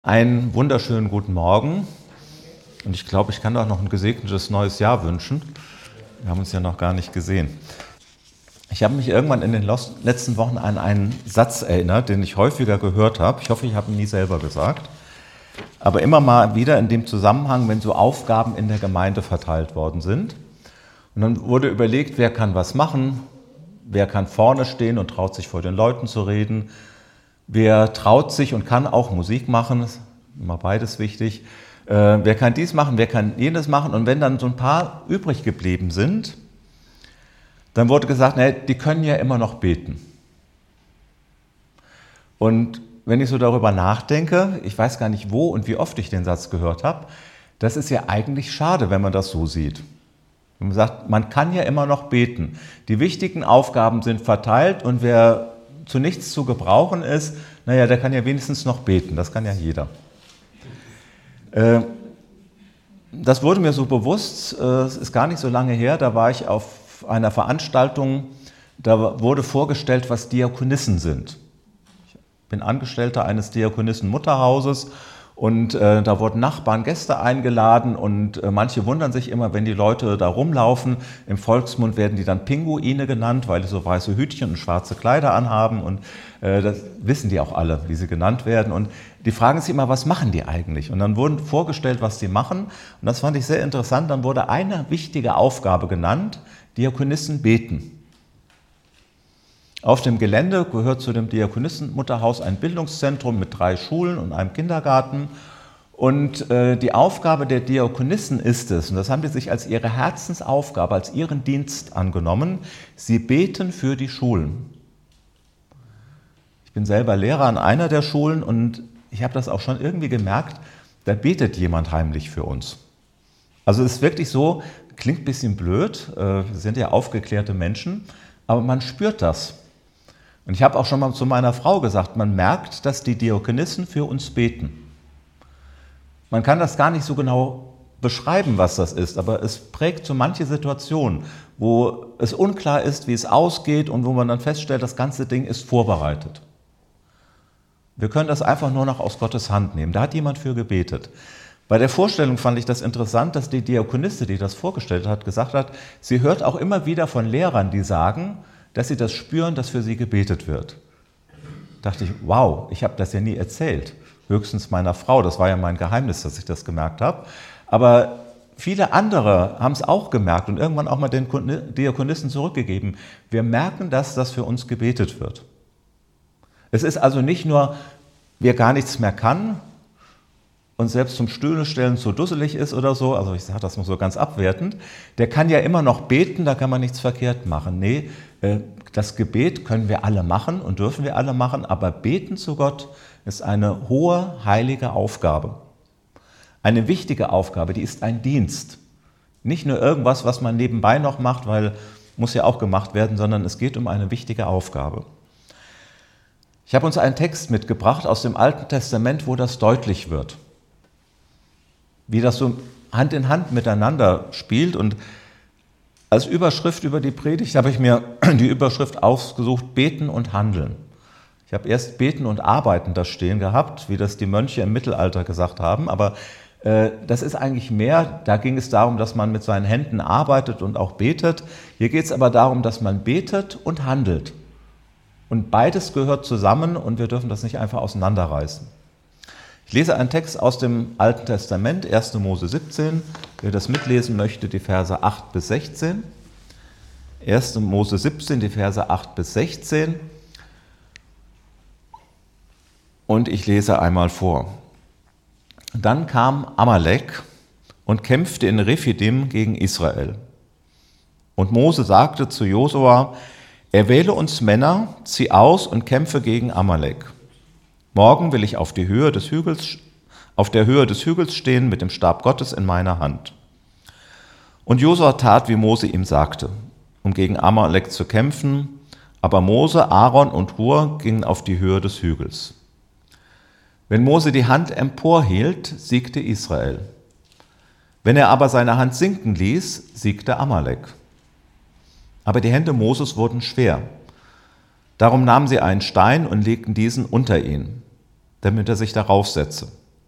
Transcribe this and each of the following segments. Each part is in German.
Einen wunderschönen guten Morgen und ich glaube, ich kann auch noch ein gesegnetes neues Jahr wünschen. Wir haben uns ja noch gar nicht gesehen. Ich habe mich irgendwann in den letzten Wochen an einen Satz erinnert, den ich häufiger gehört habe. Ich hoffe, ich habe ihn nie selber gesagt. Aber immer mal wieder in dem Zusammenhang, wenn so Aufgaben in der Gemeinde verteilt worden sind. Und dann wurde überlegt, wer kann was machen, wer kann vorne stehen und traut sich vor den Leuten zu reden. Wer traut sich und kann auch Musik machen, ist immer beides wichtig. Wer kann dies machen, wer kann jenes machen. Und wenn dann so ein paar übrig geblieben sind, dann wurde gesagt, die können ja immer noch beten. Und wenn ich so darüber nachdenke, ich weiß gar nicht wo und wie oft ich den Satz gehört habe, das ist ja eigentlich schade, wenn man das so sieht. Wenn man sagt, man kann ja immer noch beten. Die wichtigen Aufgaben sind verteilt und wer zu nichts zu gebrauchen ist, der kann ja wenigstens noch beten, das kann ja jeder. Das wurde mir so bewusst, es ist gar nicht so lange her, da war ich auf einer Veranstaltung, da wurde vorgestellt, was Diakonissen sind. Ich bin Angestellter eines Diakonissen-Mutterhauses und da wurden Nachbarn, Gäste eingeladen und manche wundern sich immer, wenn die Leute da rumlaufen. Im Volksmund werden die dann Pinguine genannt, weil die so weiße Hütchen und schwarze Kleider anhaben und das wissen die auch alle, wie sie genannt werden. Und die fragen sich immer, was machen die eigentlich? Und dann wurden vorgestellt, was die machen und das fand ich sehr interessant. Dann wurde eine wichtige Aufgabe genannt, Diakonissen beten. Auf dem Gelände gehört zu dem Diakonissen-Mutterhaus ein Bildungszentrum mit 3 Schulen und einem Kindergarten. Und die Aufgabe der Diakonissen ist es, und das haben die sich als ihre Herzensaufgabe, als ihren Dienst angenommen, sie beten für die Schulen. Ich bin selber Lehrer an einer der Schulen und ich habe das auch schon irgendwie gemerkt, da betet jemand heimlich für uns. Also es ist wirklich so, klingt ein bisschen blöd, wir sind ja aufgeklärte Menschen, aber man spürt das. Und ich habe auch schon mal zu meiner Frau gesagt, man merkt, dass die Diakonissen für uns beten. Man kann das gar nicht so genau beschreiben, was das ist, aber es prägt so manche Situationen, wo es unklar ist, wie es ausgeht und wo man dann feststellt, das ganze Ding ist vorbereitet. Wir können das einfach nur noch aus Gottes Hand nehmen. Da hat jemand für gebetet. Bei der Vorstellung fand ich das interessant, dass die Diakonisse, die das vorgestellt hat, gesagt hat, sie hört auch immer wieder von Lehrern, die sagen, dass sie das spüren, dass für sie gebetet wird. Da dachte ich, wow, ich habe das ja nie erzählt. Höchstens meiner Frau, das war ja mein Geheimnis, dass ich das gemerkt habe. Aber viele andere haben es auch gemerkt und irgendwann auch mal den Diakonissen zurückgegeben. Wir merken, dass das für uns gebetet wird. Es ist also nicht nur, wer gar nichts mehr kann und selbst zum Stühle stellen zu dusselig ist oder so, also ich sage das mal so ganz abwertend, der kann ja immer noch beten, da kann man nichts verkehrt machen. Nee, das Gebet können wir alle machen und dürfen wir alle machen, aber beten zu Gott ist eine hohe, heilige Aufgabe. Eine wichtige Aufgabe, die ist ein Dienst. Nicht nur irgendwas, was man nebenbei noch macht, weil muss ja auch gemacht werden, sondern es geht um eine wichtige Aufgabe. Ich habe uns einen Text mitgebracht aus dem Alten Testament, wo das deutlich wird. Wie das so Hand in Hand miteinander spielt. Und als Überschrift über die Predigt habe ich mir die Überschrift ausgesucht, Beten und Handeln. Ich habe erst Beten und Arbeiten da stehen gehabt, wie das die Mönche im Mittelalter gesagt haben, aber das ist eigentlich mehr, da ging es darum, dass man mit seinen Händen arbeitet und auch betet. Hier geht es aber darum, dass man betet und handelt. Und beides gehört zusammen und wir dürfen das nicht einfach auseinanderreißen. Ich lese einen Text aus dem Alten Testament, 1. Mose 17. Wer das mitlesen möchte, die Verse 8 bis 16. 1. Mose 17, die Verse 8 bis 16. Und ich lese einmal vor. Dann kam Amalek und kämpfte in Rephidim gegen Israel. Und Mose sagte zu Josua, erwähle uns Männer, zieh aus und kämpfe gegen Amalek. Morgen will ich auf der Höhe des Hügels stehen mit dem Stab Gottes in meiner Hand. Und Josua tat, wie Mose ihm sagte, um gegen Amalek zu kämpfen, aber Mose, Aaron und Hur gingen auf die Höhe des Hügels. Wenn Mose die Hand emporhielt, siegte Israel. Wenn er aber seine Hand sinken ließ, siegte Amalek. Aber die Hände Moses wurden schwer. Darum nahmen sie einen Stein und legten diesen unter ihn, damit er sich darauf setze.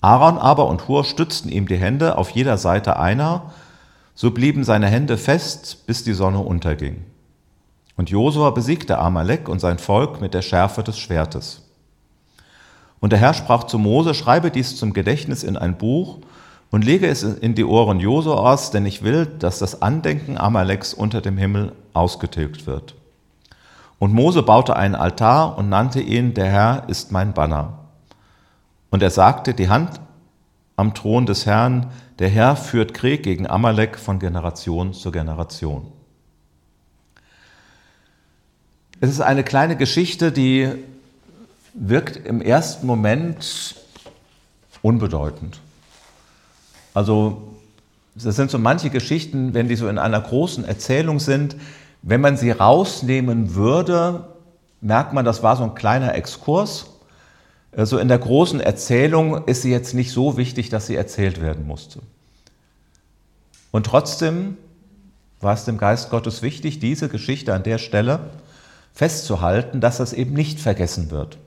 Aaron aber und Hur stützten ihm die Hände auf jeder Seite einer, so blieben seine Hände fest, bis die Sonne unterging. Und Josua besiegte Amalek und sein Volk mit der Schärfe des Schwertes. Und der Herr sprach zu Mose: Schreibe dies zum Gedächtnis in ein Buch und lege es in die Ohren Josuas, denn ich will, dass das Andenken Amaleks unter dem Himmel ausgetilgt wird. Und Mose baute einen Altar und nannte ihn: Der Herr ist mein Banner. Und er sagte: Die Hand am Thron des Herrn, der Herr führt Krieg gegen Amalek von Generation zu Generation. Es ist eine kleine Geschichte, die wirkt im ersten Moment unbedeutend. Also das sind so manche Geschichten, wenn die so in einer großen Erzählung sind, wenn man sie rausnehmen würde, merkt man, das war so ein kleiner Exkurs. Also in der großen Erzählung ist sie jetzt nicht so wichtig, dass sie erzählt werden musste. Und trotzdem war es dem Geist Gottes wichtig, diese Geschichte an der Stelle festzuhalten, dass das eben nicht vergessen wird.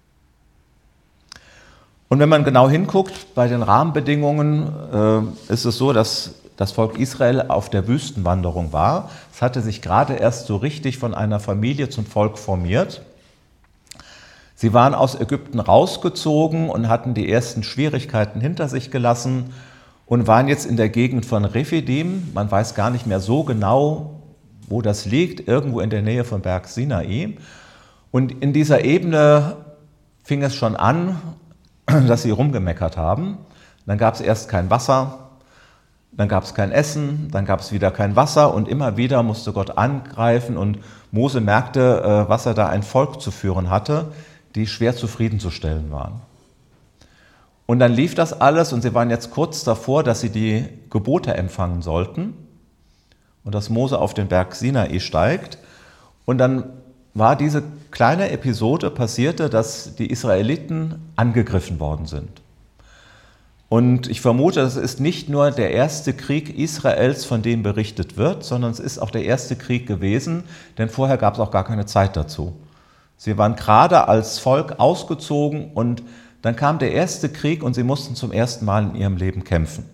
Und wenn man genau hinguckt, bei den Rahmenbedingungen ist es so, dass das Volk Israel auf der Wüstenwanderung war. Es hatte sich gerade erst so richtig von einer Familie zum Volk formiert. Sie waren aus Ägypten rausgezogen und hatten die ersten Schwierigkeiten hinter sich gelassen und waren jetzt in der Gegend von Rephidim. Man weiß gar nicht mehr so genau, wo das liegt, irgendwo in der Nähe vom Berg Sinai. Und in dieser Ebene fing es schon an, dass sie rumgemeckert haben. Dann gab es erst kein Wasser, dann gab es kein Essen, dann gab es wieder kein Wasser und immer wieder musste Gott angreifen und Mose merkte, was er da ein Volk zu führen hatte, die schwer zufriedenzustellen waren. Und dann lief das alles und sie waren jetzt kurz davor, dass sie die Gebote empfangen sollten und dass Mose auf den Berg Sinai steigt. Und dann war diese kleine Episode passierte, dass die Israeliten angegriffen worden sind. Und ich vermute, das ist nicht nur der erste Krieg Israels, von dem berichtet wird, sondern es ist auch der erste Krieg gewesen, denn vorher gab es auch gar keine Zeit dazu. Sie waren gerade als Volk ausgezogen und dann kam der erste Krieg und sie mussten zum ersten Mal in ihrem Leben kämpfen.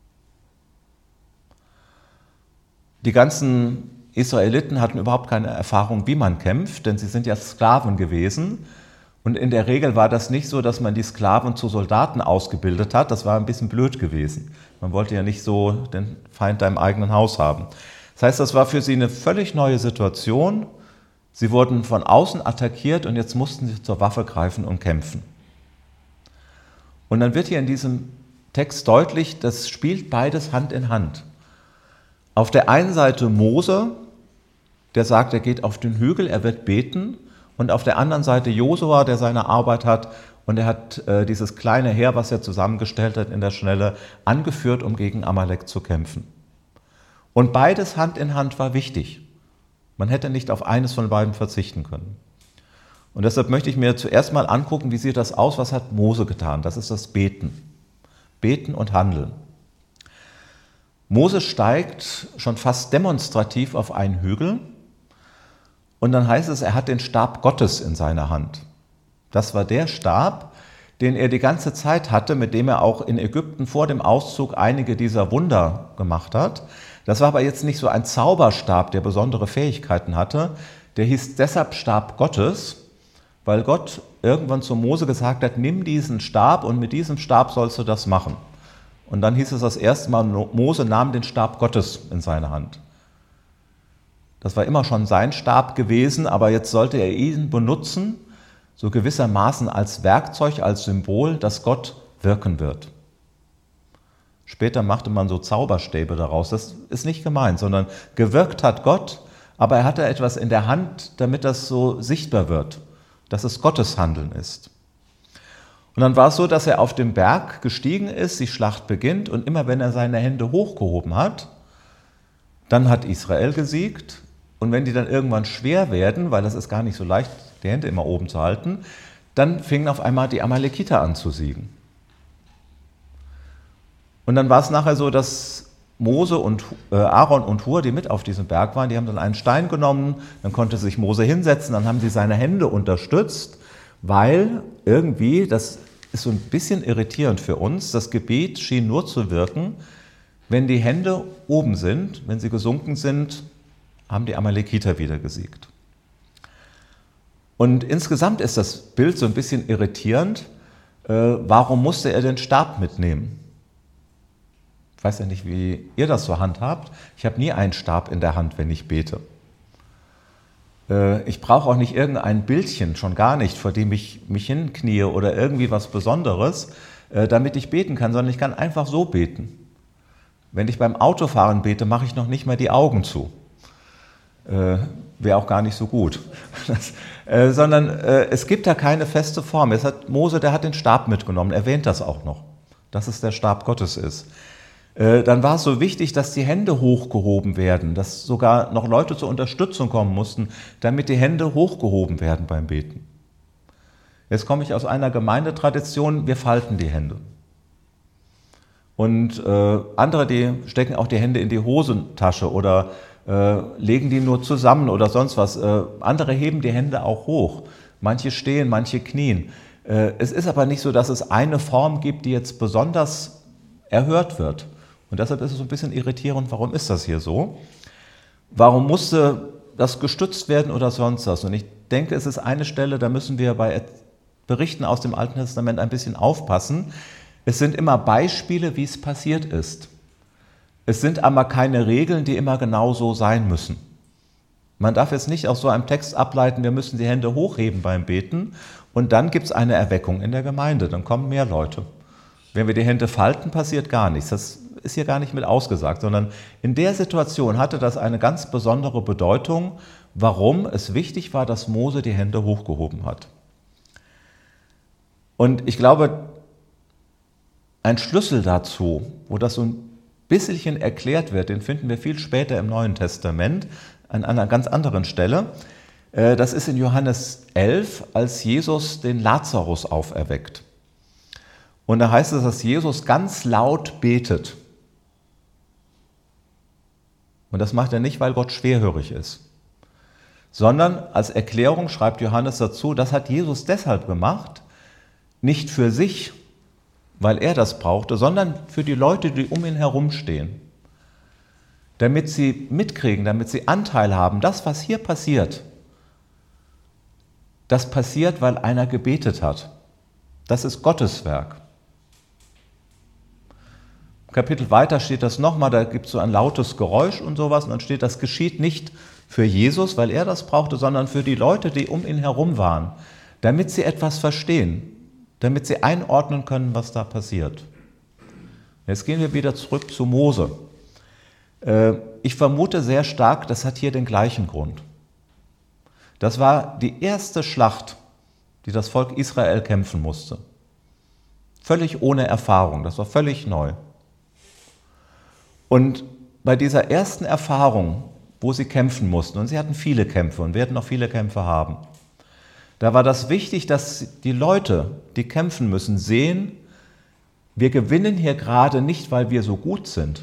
Die ganzen Israeliten hatten überhaupt keine Erfahrung, wie man kämpft, denn sie sind ja Sklaven gewesen. Und in der Regel war das nicht so, dass man die Sklaven zu Soldaten ausgebildet hat. Das war ein bisschen blöd gewesen. Man wollte ja nicht so den Feind da im eigenen Haus haben. Das heißt, das war für sie eine völlig neue Situation. Sie wurden von außen attackiert und jetzt mussten sie zur Waffe greifen und kämpfen. Und dann wird hier in diesem Text deutlich, das spielt beides Hand in Hand. Auf der einen Seite Mose, der sagt, er geht auf den Hügel, er wird beten. Und auf der anderen Seite Josua, der seine Arbeit hat und er hat dieses kleine Heer, was er zusammengestellt hat in der Schnelle, angeführt, um gegen Amalek zu kämpfen. Und beides Hand in Hand war wichtig. Man hätte nicht auf eines von beiden verzichten können. Und deshalb möchte ich mir zuerst mal angucken, wie sieht das aus, was hat Mose getan? Das ist das Beten. Beten und Handeln. Mose steigt schon fast demonstrativ auf einen Hügel und dann heißt es, er hat den Stab Gottes in seiner Hand. Das war der Stab, den er die ganze Zeit hatte, mit dem er auch in Ägypten vor dem Auszug einige dieser Wunder gemacht hat. Das war aber jetzt nicht so ein Zauberstab, der besondere Fähigkeiten hatte. Der hieß deshalb Stab Gottes, weil Gott irgendwann zu Mose gesagt hat, nimm diesen Stab und mit diesem Stab sollst du das machen. Und dann hieß es das erste Mal, Mose nahm den Stab Gottes in seine Hand. Das war immer schon sein Stab gewesen, aber jetzt sollte er ihn benutzen, so gewissermaßen als Werkzeug, als Symbol, dass Gott wirken wird. Später machte man so Zauberstäbe daraus. Das ist nicht gemeint, sondern gewirkt hat Gott, aber er hatte etwas in der Hand, damit das so sichtbar wird, dass es Gottes Handeln ist. Und dann war es so, dass er auf dem Berg gestiegen ist, die Schlacht beginnt und immer wenn er seine Hände hochgehoben hat, dann hat Israel gesiegt. Und wenn die dann irgendwann schwer werden, weil das ist gar nicht so leicht, die Hände immer oben zu halten, dann fingen auf einmal die Amalekiter an zu siegen. Und dann war es nachher so, dass Mose und Aaron und Hur, die mit auf diesem Berg waren, die haben dann einen Stein genommen, dann konnte sich Mose hinsetzen, dann haben sie seine Hände unterstützt, weil irgendwie das ist so ein bisschen irritierend für uns. Das Gebet schien nur zu wirken, wenn die Hände oben sind. Wenn sie gesunken sind, haben die Amalekiter wieder gesiegt. Und insgesamt ist das Bild so ein bisschen irritierend. Warum musste er den Stab mitnehmen? Ich weiß ja nicht, wie ihr das so handhabt. Ich habe nie einen Stab in der Hand, wenn ich bete. Ich brauche auch nicht irgendein Bildchen, schon gar nicht, vor dem ich mich hinknie oder irgendwie was Besonderes, damit ich beten kann, sondern ich kann einfach so beten. Wenn ich beim Autofahren bete, mache ich noch nicht mal die Augen zu. Wäre auch gar nicht so gut. Sondern es gibt da keine feste Form. Mose, der hat den Stab mitgenommen, erwähnt das auch noch, dass es der Stab Gottes ist. Dann war es so wichtig, dass die Hände hochgehoben werden, dass sogar noch Leute zur Unterstützung kommen mussten, damit die Hände hochgehoben werden beim Beten. Jetzt komme ich aus einer Gemeindetradition, wir falten die Hände. Und andere, die stecken auch die Hände in die Hosentasche oder legen die nur zusammen oder sonst was. Andere heben die Hände auch hoch. Manche stehen, manche knien. Es ist aber nicht so, dass es eine Form gibt, die jetzt besonders erhört wird. Und deshalb ist es so ein bisschen irritierend, warum ist das hier so? Warum musste das gestützt werden oder sonst was? Und ich denke, es ist eine Stelle, da müssen wir bei Berichten aus dem Alten Testament ein bisschen aufpassen. Es sind immer Beispiele, wie es passiert ist. Es sind aber keine Regeln, die immer genau so sein müssen. Man darf jetzt nicht aus so einem Text ableiten, wir müssen die Hände hochheben beim Beten und dann gibt es eine Erweckung in der Gemeinde, dann kommen mehr Leute. Wenn wir die Hände falten, passiert gar nichts. Das ist hier gar nicht mit ausgesagt, sondern in der Situation hatte das eine ganz besondere Bedeutung, warum es wichtig war, dass Mose die Hände hochgehoben hat. Und ich glaube, ein Schlüssel dazu, wo das so ein bisschen erklärt wird, den finden wir viel später im Neuen Testament, an einer ganz anderen Stelle. Das ist in Johannes 11, als Jesus den Lazarus auferweckt. Und da heißt es, dass Jesus ganz laut betet. Und das macht er nicht, weil Gott schwerhörig ist, sondern als Erklärung schreibt Johannes dazu, das hat Jesus deshalb gemacht, nicht für sich, weil er das brauchte, sondern für die Leute, die um ihn herumstehen. Damit sie mitkriegen, damit sie Anteil haben, das, was hier passiert, das passiert, weil einer gebetet hat. Das ist Gottes Werk. Im Kapitel weiter steht das nochmal, da gibt es so ein lautes Geräusch und sowas, und dann steht, das geschieht nicht für Jesus, weil er das brauchte, sondern für die Leute, die um ihn herum waren, damit sie etwas verstehen, damit sie einordnen können, was da passiert. Jetzt gehen wir wieder zurück zu Mose. Ich vermute sehr stark, das hat hier den gleichen Grund. Das war die erste Schlacht, die das Volk Israel kämpfen musste. Völlig ohne Erfahrung, das war völlig neu. Und bei dieser ersten Erfahrung, wo sie kämpfen mussten, und sie hatten viele Kämpfe und werden noch viele Kämpfe haben, da war das wichtig, dass die Leute, die kämpfen müssen, sehen, wir gewinnen hier gerade nicht, weil wir so gut sind,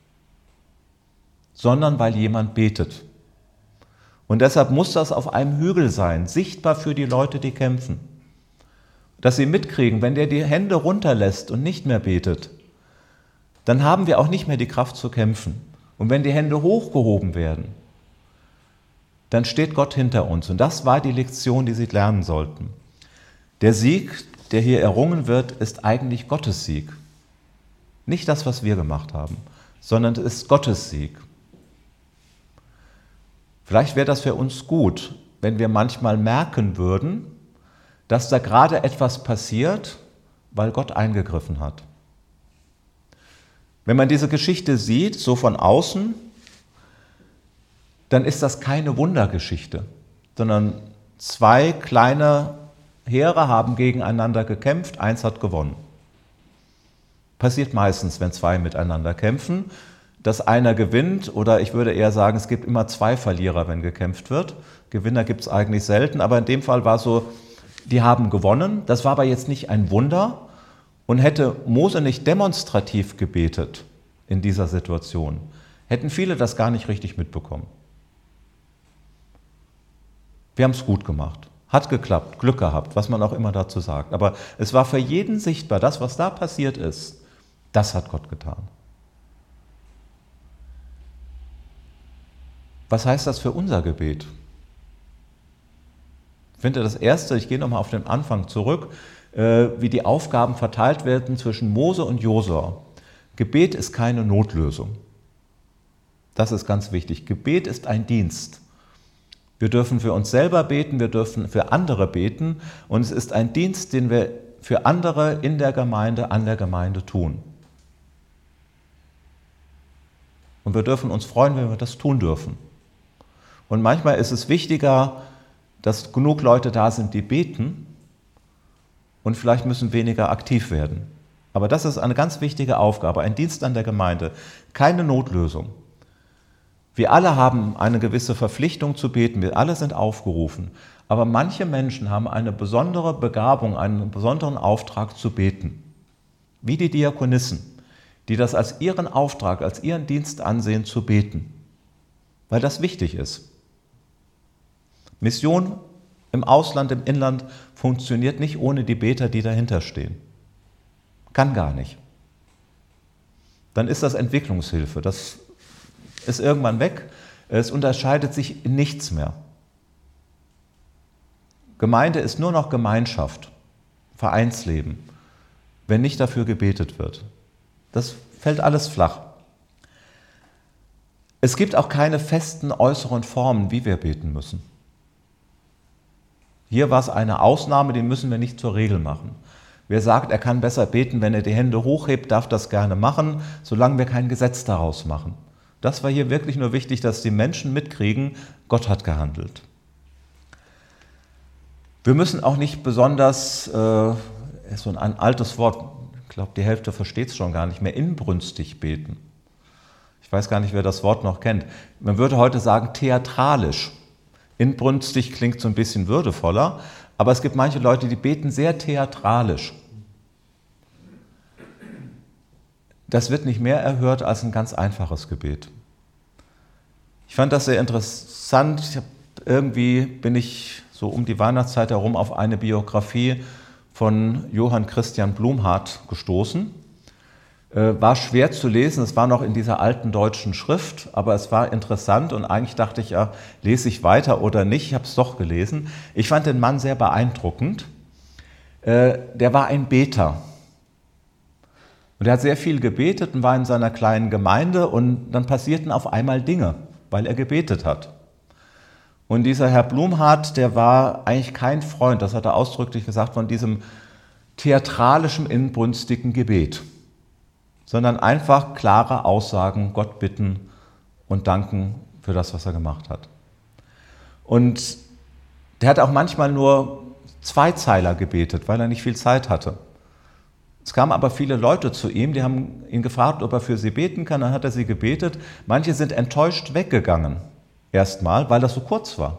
sondern weil jemand betet. Und deshalb muss das auf einem Hügel sein, sichtbar für die Leute, die kämpfen. Dass sie mitkriegen, wenn der die Hände runterlässt und nicht mehr betet, dann haben wir auch nicht mehr die Kraft zu kämpfen. Und wenn die Hände hochgehoben werden, dann steht Gott hinter uns. Und das war die Lektion, die sie lernen sollten. Der Sieg, der hier errungen wird, ist eigentlich Gottes Sieg. Nicht das, was wir gemacht haben, sondern es ist Gottes Sieg. Vielleicht wäre das für uns gut, wenn wir manchmal merken würden, dass da gerade etwas passiert, weil Gott eingegriffen hat. Wenn man diese Geschichte sieht, so von außen, dann ist das keine Wundergeschichte, sondern zwei kleine Heere haben gegeneinander gekämpft, eins hat gewonnen. Passiert meistens, wenn zwei miteinander kämpfen, dass einer gewinnt, oder ich würde eher sagen, es gibt immer zwei Verlierer, wenn gekämpft wird. Gewinner gibt es eigentlich selten, aber in dem Fall war es so, die haben gewonnen. Das war aber jetzt nicht ein Wunder, und hätte Mose nicht demonstrativ gebetet in dieser Situation, hätten viele das gar nicht richtig mitbekommen. Wir haben es gut gemacht. Hat geklappt, Glück gehabt, was man auch immer dazu sagt. Aber es war für jeden sichtbar, das, was da passiert ist, das hat Gott getan. Was heißt das für unser Gebet? Ich finde das Erste, ich gehe nochmal auf den Anfang zurück, wie die Aufgaben verteilt werden zwischen Mose und Josua. Gebet ist keine Notlösung. Das ist ganz wichtig. Gebet ist ein Dienst. Wir dürfen für uns selber beten, wir dürfen für andere beten und es ist ein Dienst, den wir für andere in der Gemeinde, an der Gemeinde tun. Und wir dürfen uns freuen, wenn wir das tun dürfen. Und manchmal ist es wichtiger, dass genug Leute da sind, die beten und vielleicht müssen weniger aktiv werden. Aber das ist eine ganz wichtige Aufgabe, ein Dienst an der Gemeinde, keine Notlösung. Wir alle haben eine gewisse Verpflichtung zu beten, wir alle sind aufgerufen, aber manche Menschen haben eine besondere Begabung, einen besonderen Auftrag zu beten, wie die Diakonissen, die das als ihren Auftrag, als ihren Dienst ansehen, zu beten, weil das wichtig ist. Mission im Ausland, im Inland funktioniert nicht ohne die Beter, die dahinter stehen. Kann gar nicht. Dann ist das Entwicklungshilfe, das ist irgendwann weg, es unterscheidet sich in nichts mehr. Gemeinde ist nur noch Gemeinschaft, Vereinsleben, wenn nicht dafür gebetet wird. Das fällt alles flach. Es gibt auch keine festen äußeren Formen, wie wir beten müssen. Hier war es eine Ausnahme, die müssen wir nicht zur Regel machen. Wer sagt, er kann besser beten, wenn er die Hände hochhebt, darf das gerne machen, solange wir kein Gesetz daraus machen. Das war hier wirklich nur wichtig, dass die Menschen mitkriegen, Gott hat gehandelt. Wir müssen auch nicht besonders, so ein altes Wort, ich glaube, die Hälfte versteht es schon gar nicht mehr, inbrünstig beten. Ich weiß gar nicht, wer das Wort noch kennt. Man würde heute sagen theatralisch. Inbrünstig klingt so ein bisschen würdevoller, aber es gibt manche Leute, die beten sehr theatralisch. Das wird nicht mehr erhört als ein ganz einfaches Gebet. Ich fand das sehr interessant. Irgendwie bin ich so um die Weihnachtszeit herum auf eine Biografie von Johann Christian Blumhardt gestoßen. War schwer zu lesen, es war noch in dieser alten deutschen Schrift, aber es war interessant und eigentlich dachte ich, ja, lese ich weiter oder nicht, ich habe es doch gelesen. Ich fand den Mann sehr beeindruckend. Der war ein Beter. Und er hat sehr viel gebetet und war in seiner kleinen Gemeinde und dann passierten auf einmal Dinge, weil er gebetet hat. Und dieser Herr Blumhardt, der war eigentlich kein Freund, das hat er ausdrücklich gesagt, von diesem theatralischen, inbrünstigen Gebet, sondern einfach klare Aussagen, Gott bitten und danken für das, was er gemacht hat. Und der hat auch manchmal nur Zweizeiler gebetet, weil er nicht viel Zeit hatte. Es kamen aber viele Leute zu ihm, die haben ihn gefragt, ob er für sie beten kann, dann hat er sie gebetet. Manche sind enttäuscht weggegangen, erstmal, weil das so kurz war.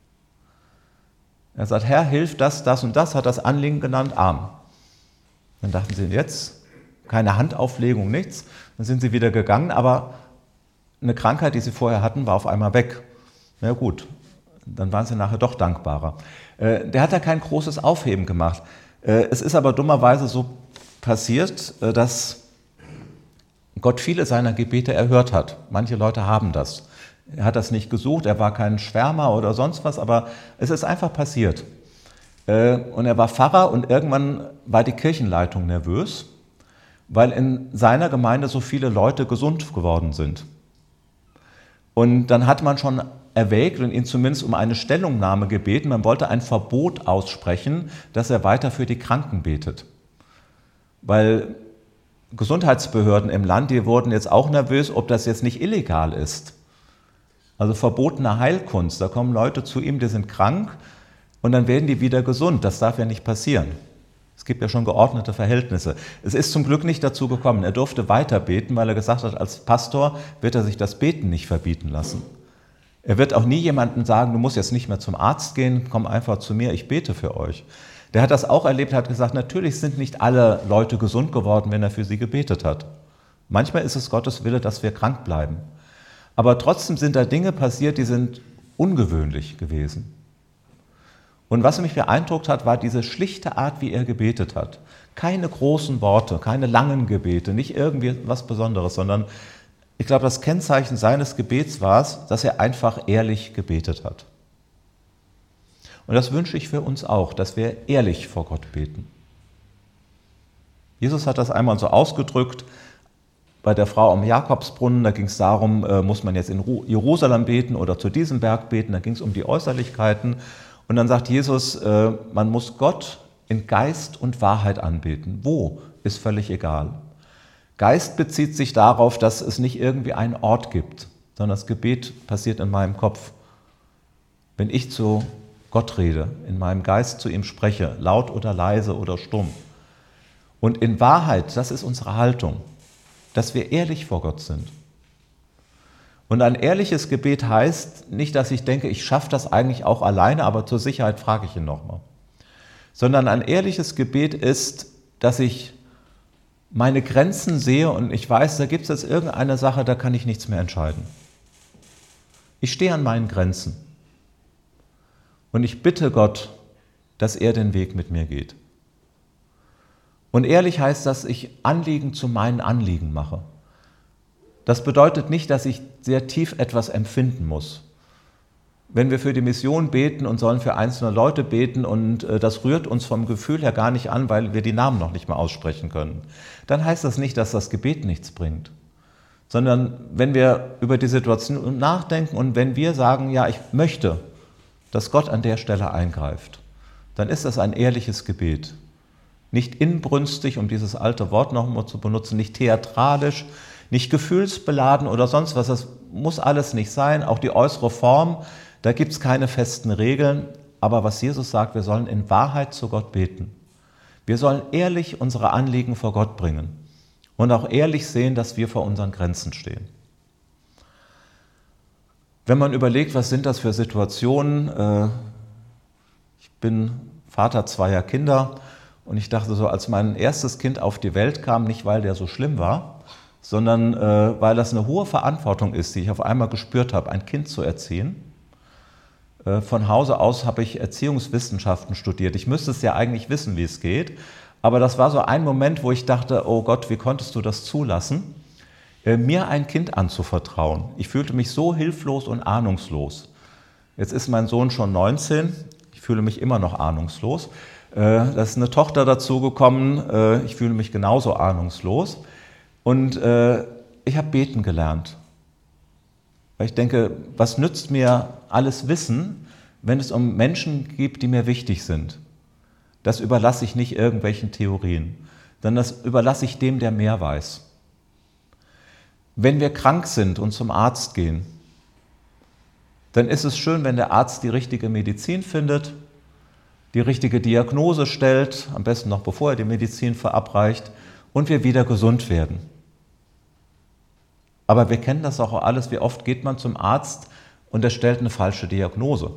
Er sagt, Herr, hilf das, das und das, hat das Anliegen genannt, arm. Dann dachten sie, jetzt keine Handauflegung, nichts. Dann sind sie wieder gegangen, aber eine Krankheit, die sie vorher hatten, war auf einmal weg. Na gut, dann waren sie nachher doch dankbarer. Der hat da kein großes Aufheben gemacht. Es ist aber dummerweise so passiert, dass Gott viele seiner Gebete erhört hat. Manche Leute haben das. Er hat das nicht gesucht, er war kein Schwärmer oder sonst was, aber es ist einfach passiert. Und er war Pfarrer und irgendwann war die Kirchenleitung nervös, weil in seiner Gemeinde so viele Leute gesund geworden sind. Und dann hat man schon erwägt und ihn zumindest um eine Stellungnahme gebeten, man wollte ein Verbot aussprechen, dass er weiter für die Kranken betet. Weil Gesundheitsbehörden im Land, die wurden jetzt auch nervös, ob das jetzt nicht illegal ist. Also verbotene Heilkunst, da kommen Leute zu ihm, die sind krank und dann werden die wieder gesund. Das darf ja nicht passieren. Es gibt ja schon geordnete Verhältnisse. Es ist zum Glück nicht dazu gekommen. Er durfte weiter beten, weil er gesagt hat, als Pastor wird er sich das Beten nicht verbieten lassen. Er wird auch nie jemandem sagen, du musst jetzt nicht mehr zum Arzt gehen, komm einfach zu mir, ich bete für euch. Der hat das auch erlebt, hat gesagt, natürlich sind nicht alle Leute gesund geworden, wenn er für sie gebetet hat. Manchmal ist es Gottes Wille, dass wir krank bleiben. Aber trotzdem sind da Dinge passiert, die sind ungewöhnlich gewesen. Und was mich beeindruckt hat, war diese schlichte Art, wie er gebetet hat. Keine großen Worte, keine langen Gebete, nicht irgendwie was Besonderes, sondern ich glaube, das Kennzeichen seines Gebets war es, dass er einfach ehrlich gebetet hat. Und das wünsche ich für uns auch, dass wir ehrlich vor Gott beten. Jesus hat das einmal so ausgedrückt, bei der Frau am Jakobsbrunnen, da ging es darum, muss man jetzt in Jerusalem beten oder zu diesem Berg beten, da ging es um die Äußerlichkeiten. Und dann sagt Jesus, man muss Gott in Geist und Wahrheit anbeten. Wo, ist völlig egal. Geist bezieht sich darauf, dass es nicht irgendwie einen Ort gibt, sondern das Gebet passiert in meinem Kopf. Wenn ich zu Gott rede, in meinem Geist zu ihm spreche, laut oder leise oder stumm. Und in Wahrheit, das ist unsere Haltung, dass wir ehrlich vor Gott sind. Und ein ehrliches Gebet heißt nicht, dass ich denke, ich schaffe das eigentlich auch alleine, aber zur Sicherheit frage ich ihn nochmal. Sondern ein ehrliches Gebet ist, dass ich meine Grenzen sehe und ich weiß, da gibt es jetzt irgendeine Sache, da kann ich nichts mehr entscheiden. Ich stehe an meinen Grenzen. Und ich bitte Gott, dass er den Weg mit mir geht. Und ehrlich heißt, dass ich Anliegen zu meinen Anliegen mache. Das bedeutet nicht, dass ich sehr tief etwas empfinden muss. Wenn wir für die Mission beten und sollen für einzelne Leute beten und das rührt uns vom Gefühl her gar nicht an, weil wir die Namen noch nicht mal aussprechen können, dann heißt das nicht, dass das Gebet nichts bringt. Sondern wenn wir über die Situation nachdenken und wenn wir sagen, ja, ich möchte, dass Gott an der Stelle eingreift, dann ist das ein ehrliches Gebet. Nicht inbrünstig, um dieses alte Wort nochmal zu benutzen, nicht theatralisch, nicht gefühlsbeladen oder sonst was. Das muss alles nicht sein. Auch die äußere Form, da gibt es keine festen Regeln. Aber was Jesus sagt, wir sollen in Wahrheit zu Gott beten. Wir sollen ehrlich unsere Anliegen vor Gott bringen und auch ehrlich sehen, dass wir vor unseren Grenzen stehen. Wenn man überlegt, was sind das für Situationen, ich bin Vater zweier Kinder und ich dachte so, als mein erstes Kind auf die Welt kam, nicht weil der so schlimm war, sondern weil das eine hohe Verantwortung ist, die ich auf einmal gespürt habe, ein Kind zu erziehen. Von Hause aus habe ich Erziehungswissenschaften studiert. Ich müsste es ja eigentlich wissen, wie es geht, aber das war so ein Moment, wo ich dachte, oh Gott, wie konntest du das zulassen, mir ein Kind anzuvertrauen. Ich fühlte mich so hilflos und ahnungslos. Jetzt ist mein Sohn schon 19, ich fühle mich immer noch ahnungslos. Da ist eine Tochter dazugekommen, ich fühle mich genauso ahnungslos. Und ich habe beten gelernt. Weil ich denke, was nützt mir alles Wissen, wenn es um Menschen geht, die mir wichtig sind? Das überlasse ich nicht irgendwelchen Theorien, sondern das überlasse ich dem, der mehr weiß. Wenn wir krank sind und zum Arzt gehen, dann ist es schön, wenn der Arzt die richtige Medizin findet, die richtige Diagnose stellt, am besten noch bevor er die Medizin verabreicht, und wir wieder gesund werden. Aber wir kennen das auch alles, wie oft geht man zum Arzt und er stellt eine falsche Diagnose.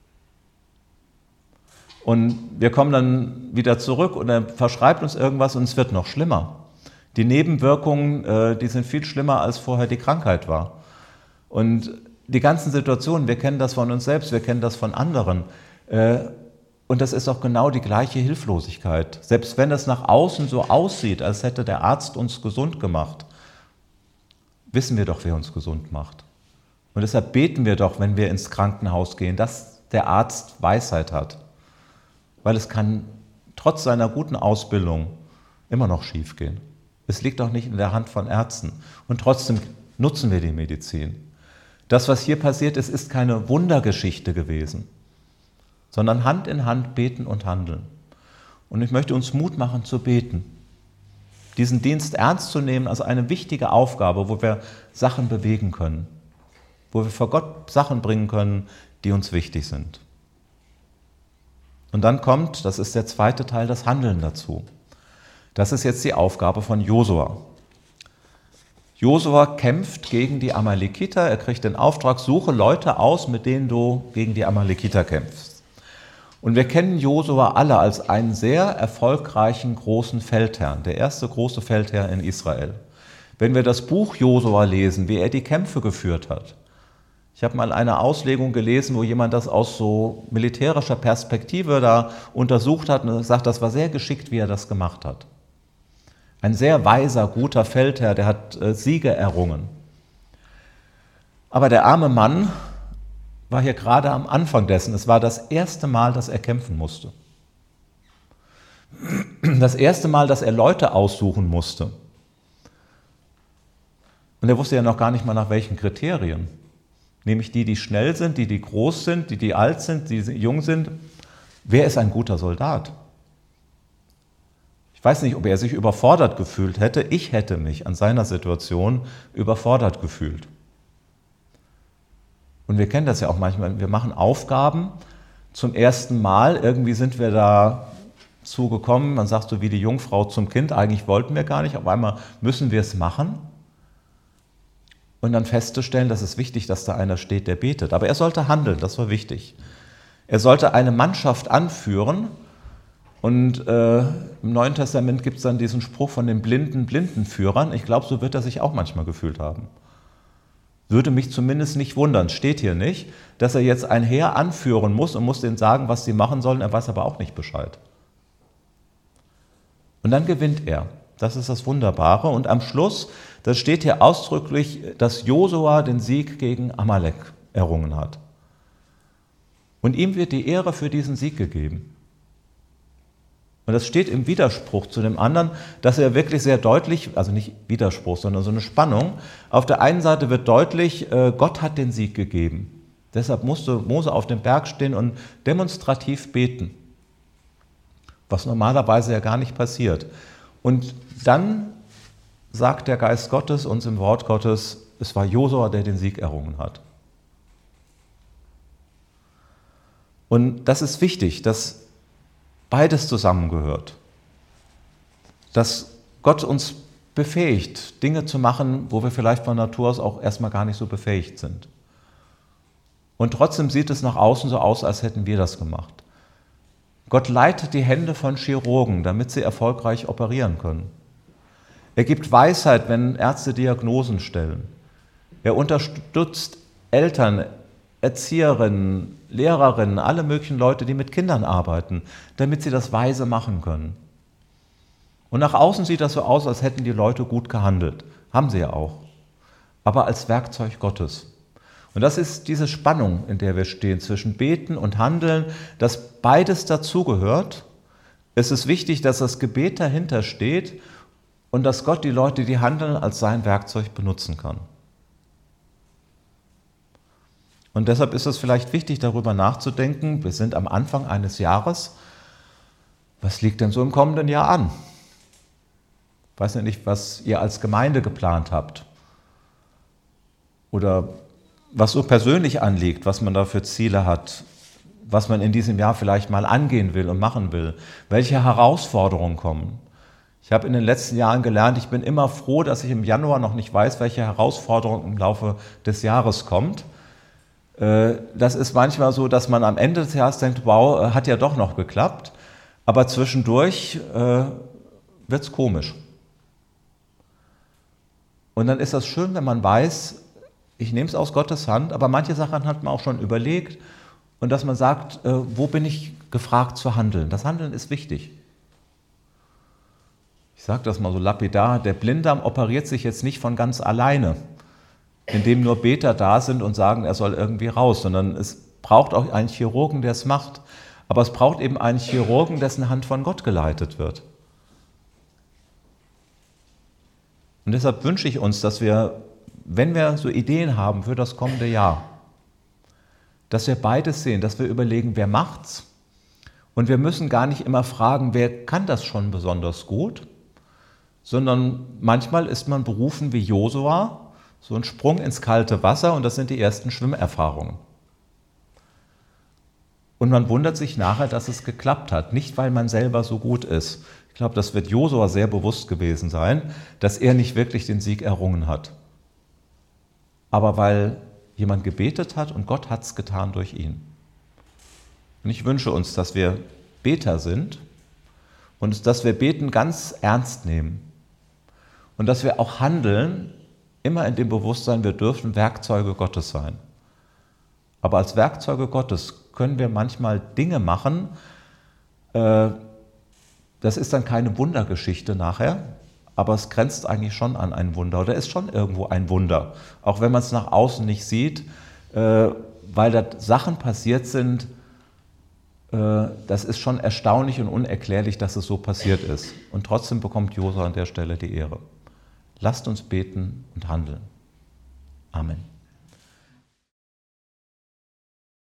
Und wir kommen dann wieder zurück und er verschreibt uns irgendwas und es wird noch schlimmer. Die Nebenwirkungen, die sind viel schlimmer, als vorher die Krankheit war. Und die ganzen Situationen, wir kennen das von uns selbst, wir kennen das von anderen. Und das ist auch genau die gleiche Hilflosigkeit. Selbst wenn es nach außen so aussieht, als hätte der Arzt uns gesund gemacht, wissen wir doch, wer uns gesund macht. Und deshalb beten wir doch, wenn wir ins Krankenhaus gehen, dass der Arzt Weisheit hat. Weil es kann trotz seiner guten Ausbildung immer noch schief gehen. Es liegt auch nicht in der Hand von Ärzten. Und trotzdem nutzen wir die Medizin. Das, was hier passiert ist, ist keine Wundergeschichte gewesen, sondern Hand in Hand beten und handeln. Und ich möchte uns Mut machen zu beten, diesen Dienst ernst zu nehmen als eine wichtige Aufgabe, wo wir Sachen bewegen können, wo wir vor Gott Sachen bringen können, die uns wichtig sind. Und dann kommt, das ist der zweite Teil, das Handeln dazu. Das ist jetzt die Aufgabe von Josua. Josua kämpft gegen die Amalekiter, er kriegt den Auftrag, suche Leute aus, mit denen du gegen die Amalekiter kämpfst. Und wir kennen Josua alle als einen sehr erfolgreichen großen Feldherrn, der erste große Feldherr in Israel. Wenn wir das Buch Josua lesen, wie er die Kämpfe geführt hat, Ich habe mal eine Auslegung gelesen, wo jemand das aus so militärischer Perspektive da untersucht hat und sagt, das war sehr geschickt, wie er das gemacht hat. Ein sehr weiser, guter Feldherr, der hat Siege errungen. Aber der arme Mann war hier gerade am Anfang dessen. Es war das erste Mal, dass er kämpfen musste. Das erste Mal, dass er Leute aussuchen musste. Und er wusste ja noch gar nicht mal nach welchen Kriterien. Nämlich die schnell sind, die groß sind, die alt sind, die jung sind. Wer ist ein guter Soldat? Ich weiß nicht, ob er sich überfordert gefühlt hätte. Ich hätte mich an seiner Situation überfordert gefühlt. Und wir kennen das ja auch manchmal. Wir machen Aufgaben zum ersten Mal. Irgendwie sind wir da zugekommen. Man sagt so wie die Jungfrau zum Kind. Eigentlich wollten wir gar nicht. Auf einmal müssen wir es machen. Und dann festzustellen, dass es wichtig, dass da einer steht, der betet. Aber er sollte handeln, das war wichtig. Er sollte eine Mannschaft anführen. Und im Neuen Testament gibt es dann diesen Spruch von den Blindenführern. Ich glaube, so wird er sich auch manchmal gefühlt haben. Würde mich zumindest nicht wundern, steht hier nicht, dass er jetzt ein Heer anführen muss und muss denen sagen, was sie machen sollen. Er weiß aber auch nicht Bescheid. Und dann gewinnt er. Das ist das Wunderbare. Und am Schluss, das steht hier ausdrücklich, dass Josua den Sieg gegen Amalek errungen hat. Und ihm wird die Ehre für diesen Sieg gegeben. Und das steht im Widerspruch zu dem anderen, dass er wirklich sehr deutlich, also nicht Widerspruch, sondern so eine Spannung. Auf der einen Seite wird deutlich, Gott hat den Sieg gegeben. Deshalb musste Mose auf dem Berg stehen und demonstrativ beten. Was normalerweise ja gar nicht passiert. Und dann sagt der Geist Gottes uns im Wort Gottes, es war Josua, der den Sieg errungen hat. Und das ist wichtig, dass beides zusammengehört. Dass Gott uns befähigt, Dinge zu machen, wo wir vielleicht von Natur aus auch erstmal gar nicht so befähigt sind. Und trotzdem sieht es nach außen so aus, als hätten wir das gemacht. Gott leitet die Hände von Chirurgen, damit sie erfolgreich operieren können. Er gibt Weisheit, wenn Ärzte Diagnosen stellen. Er unterstützt Eltern, Erzieherinnen, Lehrerinnen, alle möglichen Leute, die mit Kindern arbeiten, damit sie das weise machen können. Und nach außen sieht das so aus, als hätten die Leute gut gehandelt. Haben sie ja auch. Aber als Werkzeug Gottes. Und das ist diese Spannung, in der wir stehen, zwischen Beten und Handeln, dass beides dazugehört. Es ist wichtig, dass das Gebet dahinter steht und dass Gott die Leute, die handeln, als sein Werkzeug benutzen kann. Und deshalb ist es vielleicht wichtig, darüber nachzudenken, wir sind am Anfang eines Jahres, was liegt denn so im kommenden Jahr an? Ich weiß ja nicht, was ihr als Gemeinde geplant habt oder was so persönlich anliegt, was man da für Ziele hat, was man in diesem Jahr vielleicht mal angehen will und machen will, welche Herausforderungen kommen. Ich habe in den letzten Jahren gelernt, ich bin immer froh, dass ich im Januar noch nicht weiß, welche Herausforderung im Laufe des Jahres kommt. Das ist manchmal so, dass man am Ende des Jahres denkt, wow, hat ja doch noch geklappt, aber zwischendurch wird es komisch. Und dann ist das schön, wenn man weiß, ich nehme es aus Gottes Hand, aber manche Sachen hat man auch schon überlegt und dass man sagt, wo bin ich gefragt zu handeln? Das Handeln ist wichtig. Ich sage das mal so lapidar, der Blinddarm operiert sich jetzt nicht von ganz alleine, indem nur Beter da sind und sagen, er soll irgendwie raus, sondern es braucht auch einen Chirurgen, der es macht. Aber es braucht eben einen Chirurgen, dessen Hand von Gott geleitet wird. Und deshalb wünsche ich uns, dass wir, wenn wir so Ideen haben für das kommende Jahr, dass wir beides sehen, dass wir überlegen, wer macht's? Und wir müssen gar nicht immer fragen, wer kann das schon besonders gut, sondern manchmal ist man berufen wie Josua, so ein Sprung ins kalte Wasser und das sind die ersten Schwimmerfahrungen. Und man wundert sich nachher, dass es geklappt hat, nicht weil man selber so gut ist. Ich glaube, das wird Josua sehr bewusst gewesen sein, dass er nicht wirklich den Sieg errungen hat. Aber weil jemand gebetet hat und Gott hat es getan durch ihn. Und ich wünsche uns, dass wir Beter sind und dass wir Beten ganz ernst nehmen und dass wir auch handeln, immer in dem Bewusstsein, wir dürfen Werkzeuge Gottes sein. Aber als Werkzeuge Gottes können wir manchmal Dinge machen, das ist dann keine Wundergeschichte nachher, aber es grenzt eigentlich schon an ein Wunder oder ist schon irgendwo ein Wunder, auch wenn man es nach außen nicht sieht, weil da Sachen passiert sind, das ist schon erstaunlich und unerklärlich, dass es so passiert ist. Und trotzdem bekommt Josua an der Stelle die Ehre. Lasst uns beten und handeln. Amen.